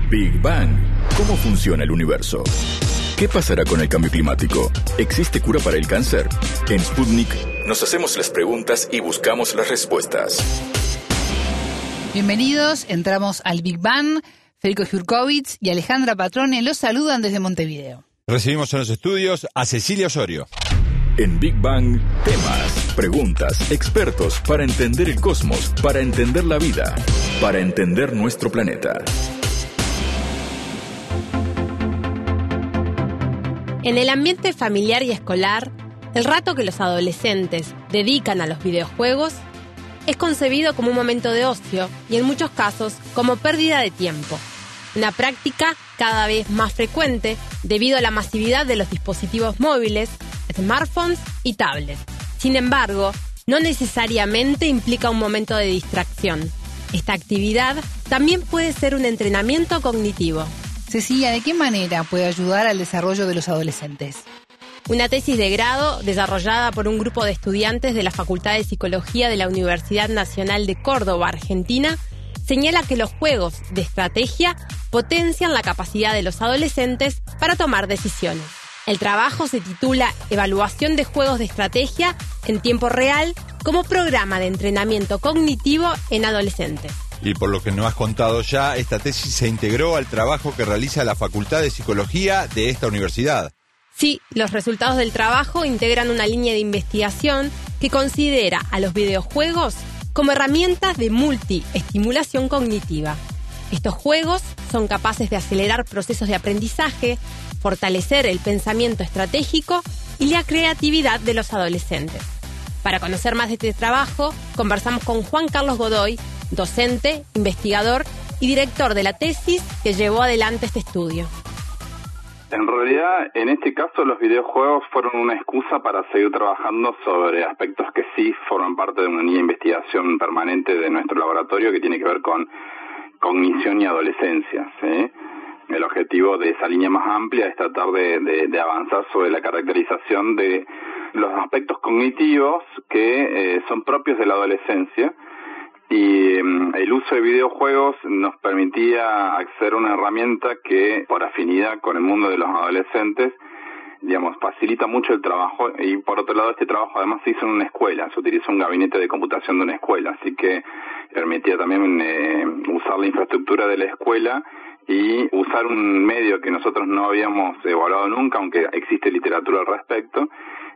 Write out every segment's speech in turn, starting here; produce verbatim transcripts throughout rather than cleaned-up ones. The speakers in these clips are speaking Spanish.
Big Bang. ¿Cómo funciona el universo? ¿Qué pasará con el cambio climático? ¿Existe cura para el cáncer? En Sputnik nos hacemos las preguntas y buscamos las respuestas. Bienvenidos, entramos al Big Bang. Federico Jurkovich y Alejandra Patrone los saludan desde Montevideo. Recibimos en los estudios a Cecilia Osorio. En Big Bang, temas, preguntas, expertos para entender el cosmos, para entender la vida, para entender nuestro planeta. En el ambiente familiar y escolar, el rato que los adolescentes dedican a los videojuegos es concebido como un momento de ocio y en muchos casos como pérdida de tiempo. Una práctica cada vez más frecuente debido a la masividad de los dispositivos móviles, smartphones y tablets. Sin embargo, no necesariamente implica un momento de distracción. Esta actividad también puede ser un entrenamiento cognitivo. Cecilia, ¿de qué manera puede ayudar al desarrollo de los adolescentes? Una tesis de grado desarrollada por un grupo de estudiantes de la Facultad de Psicología de la Universidad Nacional de Córdoba, Argentina, señala que los juegos de estrategia potencian la capacidad de los adolescentes para tomar decisiones. El trabajo se titula Evaluación de juegos de estrategia en tiempo real como programa de entrenamiento cognitivo en adolescentes. Y por lo que nos has contado ya, esta tesis se integró al trabajo que realiza la Facultad de Psicología de esta universidad. Sí, los resultados del trabajo integran una línea de investigación que considera a los videojuegos como herramientas de multiestimulación cognitiva. Estos juegos son capaces de acelerar procesos de aprendizaje, fortalecer el pensamiento estratégico y la creatividad de los adolescentes. Para conocer más de este trabajo, conversamos con Juan Carlos Godoy, docente, investigador y director de la tesis que llevó adelante este estudio. En realidad, en este caso, los videojuegos fueron una excusa para seguir trabajando sobre aspectos que sí forman parte de una línea de investigación permanente de nuestro laboratorio que tiene que ver con cognición y adolescencia, ¿sí? El objetivo de esa línea más amplia es tratar de, de, de avanzar sobre la caracterización de los aspectos cognitivos que eh, son propios de la adolescencia. Y um, el uso de videojuegos nos permitía acceder a una herramienta que, por afinidad con el mundo de los adolescentes, digamos, facilita mucho el trabajo. Y por otro lado, este trabajo además se hizo en una escuela, se utilizó un gabinete de computación de una escuela, así que permitía también eh, usar la infraestructura de la escuela y usar un medio que nosotros no habíamos evaluado nunca, aunque existe literatura al respecto,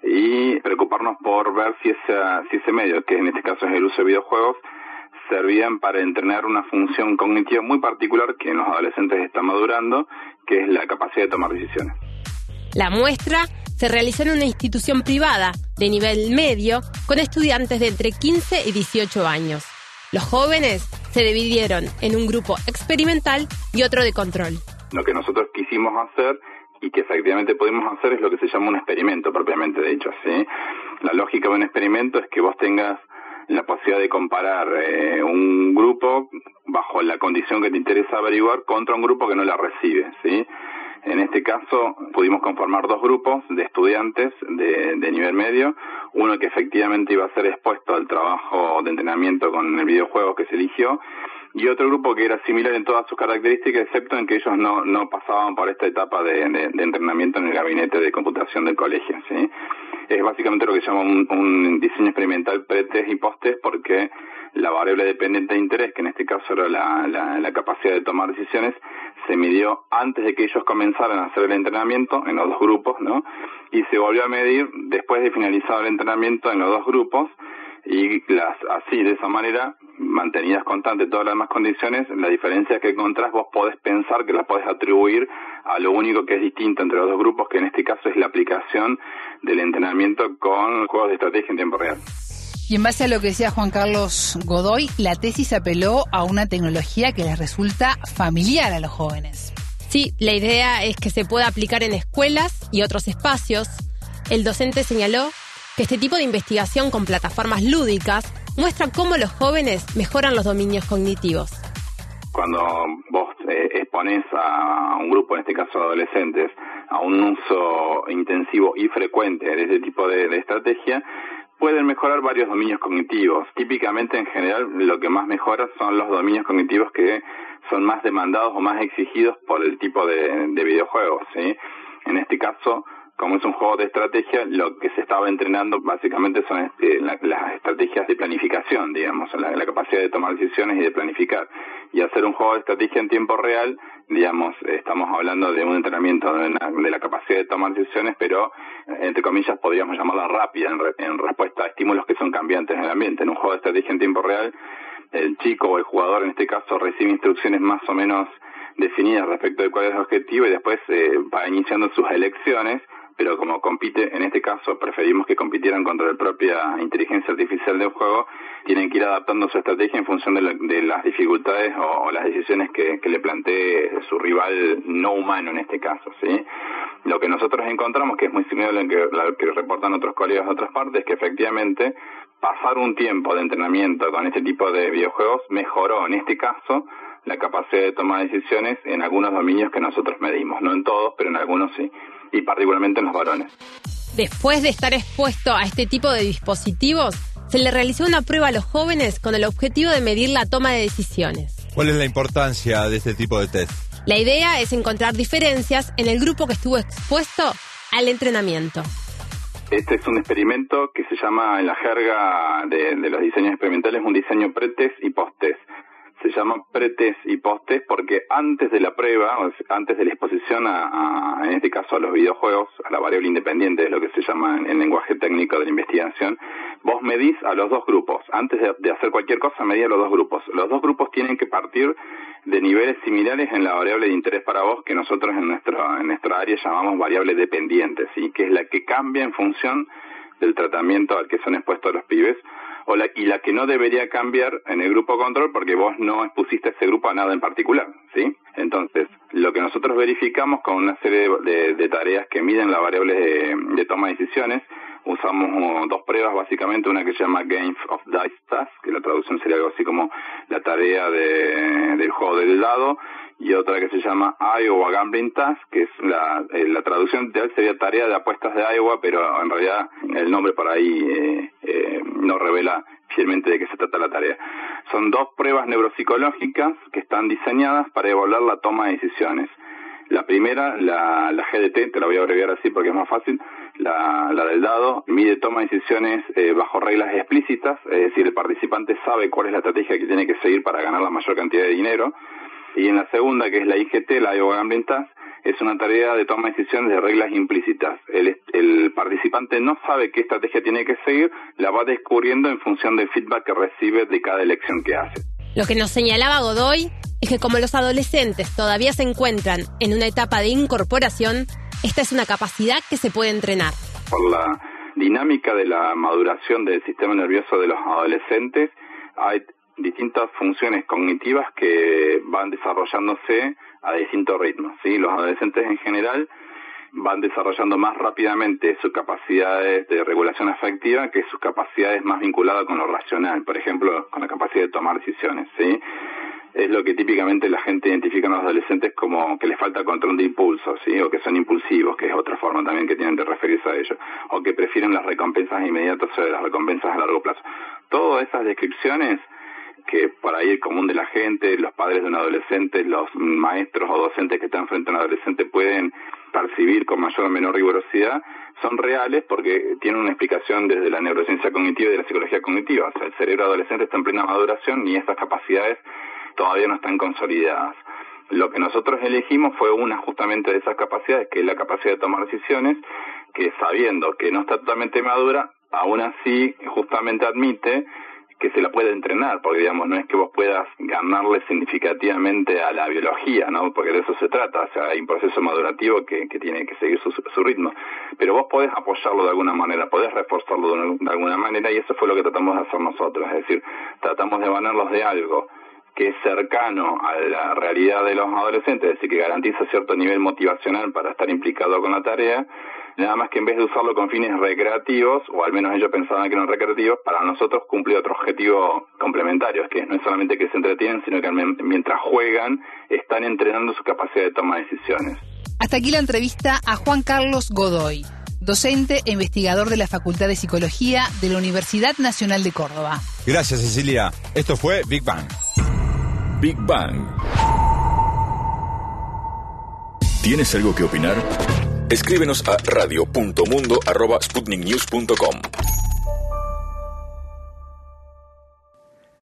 y preocuparnos por ver si, esa, si ese medio, que en este caso es el uso de videojuegos, servían para entrenar una función cognitiva muy particular que en los adolescentes está madurando, que es la capacidad de tomar decisiones. La muestra se realizó en una institución privada de nivel medio con estudiantes de entre quince y dieciocho años. Los jóvenes se dividieron en un grupo experimental y otro de control. Lo que nosotros quisimos hacer y que efectivamente pudimos hacer es lo que se llama un experimento propiamente dicho, ¿sí? La lógica de un experimento es que vos tengas la posibilidad de comparar eh, un grupo bajo la condición que te interesa averiguar contra un grupo que no la recibe, ¿sí? En este caso pudimos conformar dos grupos de estudiantes de, de nivel medio, uno que efectivamente iba a ser expuesto al trabajo de entrenamiento con el videojuego que se eligió, y otro grupo que era similar en todas sus características, excepto en que ellos no, no pasaban por esta etapa de, de, de entrenamiento en el gabinete de computación del colegio, ¿sí? Es básicamente lo que se llama un, un diseño experimental pre-test y post-test, porque la variable dependiente de interés, que en este caso era la, la, la capacidad de tomar decisiones, se midió antes de que ellos comenzaran a hacer el entrenamiento en los dos grupos, ¿no? Y se volvió a medir después de finalizado el entrenamiento en los dos grupos, y las así, de esa manera, mantenidas constantes todas las demás condiciones, la diferencia que encontrás vos podés pensar que la podés atribuir a lo único que es distinto entre los dos grupos, que en este caso es la aplicación del entrenamiento con juegos de estrategia en tiempo real. Y en base a lo que decía Juan Carlos Godoy, la tesis apeló a una tecnología que les resulta familiar a los jóvenes. Sí, la idea es que se pueda aplicar en escuelas y otros espacios. El docente señaló que este tipo de investigación con plataformas lúdicas muestra cómo los jóvenes mejoran los dominios cognitivos. Cuando vos eh, exponés a un grupo, en este caso adolescentes, a un uso intensivo y frecuente de este tipo de, de estrategia, pueden mejorar varios dominios cognitivos. Típicamente, en general, lo que más mejora son los dominios cognitivos que son más demandados o más exigidos por el tipo de, de videojuegos, ¿sí? En este caso, como es un juego de estrategia, lo que se estaba entrenando básicamente son este, la, las estrategias de planificación, digamos, la, la capacidad de tomar decisiones y de planificar. Y hacer un juego de estrategia en tiempo real, digamos, estamos hablando de un entrenamiento de, una, de la capacidad de tomar decisiones, pero, entre comillas, podríamos llamarla rápida en, re, en respuesta a estímulos que son cambiantes en el ambiente. En un juego de estrategia en tiempo real, el chico o el jugador, en este caso, recibe instrucciones más o menos definidas respecto de cuál es el objetivo y después eh, va iniciando sus elecciones, pero como compite, en este caso preferimos que compitieran contra la propia inteligencia artificial del juego, tienen que ir adaptando su estrategia en función de, la, de las dificultades o, o las decisiones que, que le plantee su rival no humano en este caso, ¿sí? Lo que nosotros encontramos, que es muy similar a lo que, lo que reportan otros colegas de otras partes, es que efectivamente pasar un tiempo de entrenamiento con este tipo de videojuegos mejoró, en este caso, la capacidad de tomar decisiones en algunos dominios que nosotros medimos, no en todos, pero en algunos sí, y particularmente en los varones. Después de estar expuesto a este tipo de dispositivos, se le realizó una prueba a los jóvenes con el objetivo de medir la toma de decisiones. ¿Cuál es la importancia de este tipo de test? La idea es encontrar diferencias en el grupo que estuvo expuesto al entrenamiento. Este es un experimento que se llama, en la jerga de, de los diseños experimentales, un diseño pre-test y post-test. Se llama pre-test y post-test porque antes de la prueba, o sea, antes de la exposición a, a, en este caso a los videojuegos, a la variable independiente, es lo que se llama en el lenguaje técnico de la investigación, vos medís a los dos grupos. Antes de, de hacer cualquier cosa, medís a los dos grupos. Los dos grupos tienen que partir de niveles similares en la variable de interés para vos, que nosotros en nuestro, en nuestra área llamamos variable dependiente, ¿sí? Que es la que cambia en función del tratamiento al que son expuestos los pibes, o la, y la que no debería cambiar en el grupo control porque vos no expusiste a ese grupo a nada en particular, ¿sí? Entonces, lo que nosotros verificamos con una serie de, de, de tareas que miden la variable de, de toma de decisiones, usamos uh, dos pruebas básicamente, una que se llama Game of Dice Task, que la traducción sería algo así como la tarea de, del juego del dado, y otra que se llama Iowa Gambling Task, que es la, eh, la traducción literal sería tarea de apuestas de Iowa, pero en realidad el nombre por ahí eh, eh, no revela fielmente de qué se trata la tarea. Son dos pruebas neuropsicológicas que están diseñadas para evaluar la toma de decisiones. La primera, la, la G D T, te la voy a abreviar así porque es más fácil, la, la del dado, mide toma de decisiones eh, bajo reglas explícitas, es decir, el participante sabe cuál es la estrategia que tiene que seguir para ganar la mayor cantidad de dinero. Y en la segunda, que es la I G T, la Iowa Gambling Task, es una tarea de toma de decisiones de reglas implícitas. El, el participante no sabe qué estrategia tiene que seguir, la va descubriendo en función del feedback que recibe de cada elección que hace. Lo que nos señalaba Godoy es que como los adolescentes todavía se encuentran en una etapa de incorporación, esta es una capacidad que se puede entrenar. Por la dinámica de la maduración del sistema nervioso de los adolescentes, hay distintas funciones cognitivas que van desarrollándose a distintos ritmos, ¿sí? Los adolescentes en general van desarrollando más rápidamente sus capacidades de regulación afectiva que sus capacidades más vinculadas con lo racional, por ejemplo, con la capacidad de tomar decisiones, ¿sí? Es lo que típicamente la gente identifica en los adolescentes como que les falta control de impulsos, ¿sí? O que son impulsivos, que es otra forma también que tienen de referirse a ello, o que prefieren las recompensas inmediatas sobre las recompensas a largo plazo. Todas esas descripciones que por ahí el común de la gente, los padres de un adolescente, los maestros o docentes que están frente a un adolescente pueden percibir con mayor o menor rigurosidad, son reales porque tienen una explicación desde la neurociencia cognitiva y de la psicología cognitiva. O sea, el cerebro adolescente está en plena maduración y estas capacidades todavía no están consolidadas. Lo que nosotros elegimos fue una justamente de esas capacidades, que es la capacidad de tomar decisiones, que sabiendo que no está totalmente madura, aún así justamente admite que se la puede entrenar, porque digamos no es que vos puedas ganarle significativamente a la biología, ¿no? Porque de eso se trata, o sea, hay un proceso madurativo que, que tiene que seguir su, su ritmo, pero vos podés apoyarlo de alguna manera, podés reforzarlo de, de alguna manera, y eso fue lo que tratamos de hacer nosotros, es decir, tratamos de valernos de algo que es cercano a la realidad de los adolescentes, es decir, que garantiza cierto nivel motivacional para estar implicado con la tarea, nada más que en vez de usarlo con fines recreativos, o al menos ellos pensaban que eran recreativos, para nosotros cumple otro objetivo complementario, que no es solamente que se entretienen, sino que mientras juegan, están entrenando su capacidad de toma de decisiones. Hasta aquí la entrevista a Juan Carlos Godoy, docente e investigador de la Facultad de Psicología de la Universidad Nacional de Córdoba. Gracias, Cecilia. Esto fue Big Bang. Big Bang. ¿Tienes algo que opinar? Escríbenos a radio punto mundo arroba sputnik news punto com.